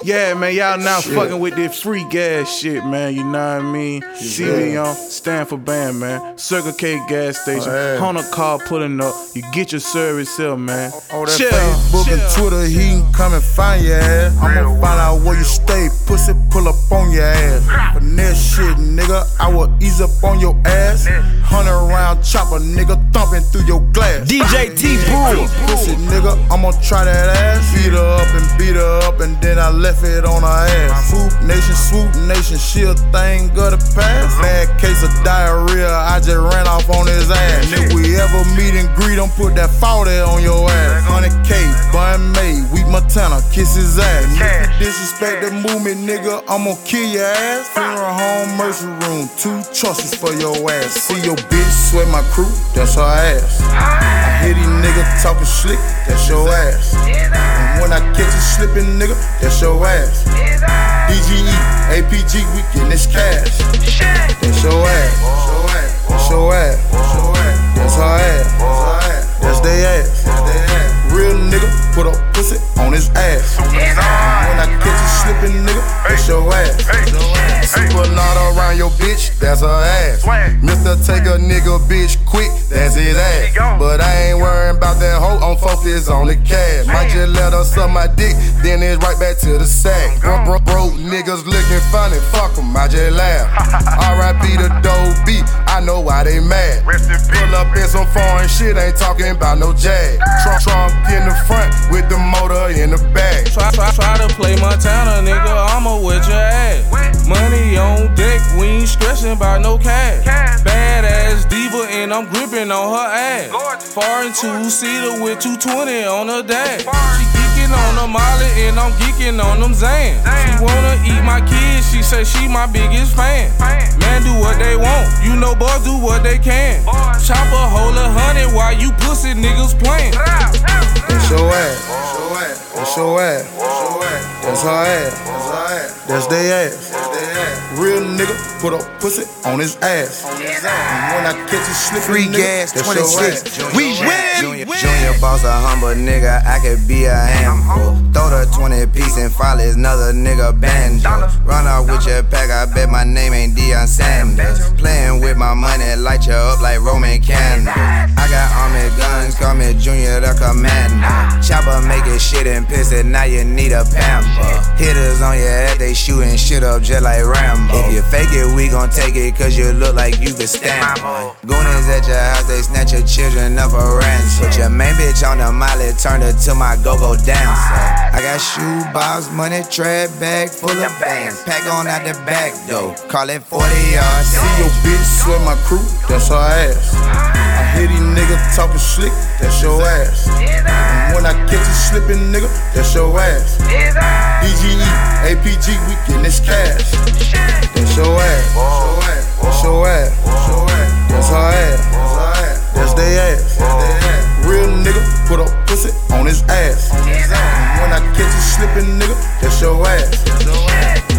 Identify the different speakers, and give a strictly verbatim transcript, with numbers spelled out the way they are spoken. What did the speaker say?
Speaker 1: Yeah, man, y'all now shit. Fucking with this free gas shit, man. You know what I mean? Yeah. C V on, stand for band, man. Circle K gas station, oh, Honda car pulling up. You get your service here, man.
Speaker 2: Oh, that Chill. Facebook Chill. And Twitter, he can come and find your ass. I'ma find out where you stay, pussy pull up on your ass. For next shit, nigga, I will ease up on your ass. Hundred round chopper, nigga, thumping through your glass.
Speaker 3: D J T Brew.
Speaker 2: Pussy, nigga, I'ma try that ass. Beat her up and beat her up, and then I left it on her ass. Swoop nation, swoop nation, she a thing of the past. Bad case of diarrhea, I just ran off on his ass. And if we ever meet and greet, I'ma put that forty on your ass. one hundred K, Bun May, Weak Montana, kiss his ass. Nigga, disrespect the movement, nigga, I'ma kill your ass. Funeral home, mercy room, two trusses for your ass. See your bitch sweat my crew, that's her ass. I hear these niggas talking slick, that's your ass. And when I catch you slipping, nigga, that's your ass. D G E, A P G, we getting this cash. That's your ass. That's your ass. That's her ass. That's they ass. Real nigga put a pussy on his ass. When I catch you slipping, nigga, that's your ass. Super not around your bitch, that's her ass. Mister Take a nigga bitch quick, that's his ass. But I ain't worrying about that hoe, I'm focused on the cash. Might just let her suck my dick, then it's right back to the sack. Broke bro, bro, niggas looking funny, fuck em, I just laugh. R I P the dope beat, I know why they mad. Pull up in some foreign shit, ain't talking about no jag. Trump, Trump in the front with the motor in the back.
Speaker 4: Try, try, try to play Montana, nigga, I'ma with your ass. Money on deck, we ain't stressing about no cash. Badass diva and I'm gripping on her ass. Foreign two-seater with two twenty on her dash. She geeking on the Molly and I'm geeking on them Zans. She wanna eat my kids, she say she my biggest fan. Man do what they want, you know boys do what they can. Chop a hole of honey while you pussy niggas playing.
Speaker 2: That's your ass. That's your ass. That's her ass. That's they ass. Real nigga put a pussy on his ass. And when I catch you slipping,
Speaker 3: free
Speaker 2: nigga,
Speaker 3: gas
Speaker 2: that's
Speaker 3: twenty-six.
Speaker 2: your ass.
Speaker 3: We win.
Speaker 5: Junior, Junior boss a humble nigga, I could be a handful. Throw the twenty piece and follow another nigga bando. Run off with your pack, I bet my name ain't Deion Sanders. Playing with my money, light you up like Roman candles. I got army guns, call me Junior the Commander. Chopper make it shit and piss it, now you need a pamper. Hitters on your head, they shooting shit up just like Rambo. If you fake it, we gon' take it, cause you look like you can stand. Goonies at your house, they snatch your children up for ransom. Put your main bitch on the molly, turn her to my go-go dancer. I got shoebox, money, trap bag full of bands. Pack on out the back though, call it forty yards.
Speaker 2: See your bitch sweat my crew, that's her ass. I hear these niggas talking slick, that's your ass. And when I catch you slipping, nigga, that's your ass. D G E, A P G, we getting this cash. That's your ass. That's your ass. That's her ass. That's they ass. Real nigga put a pussy on his ass. And when I catch you slipping, nigga, that's your ass.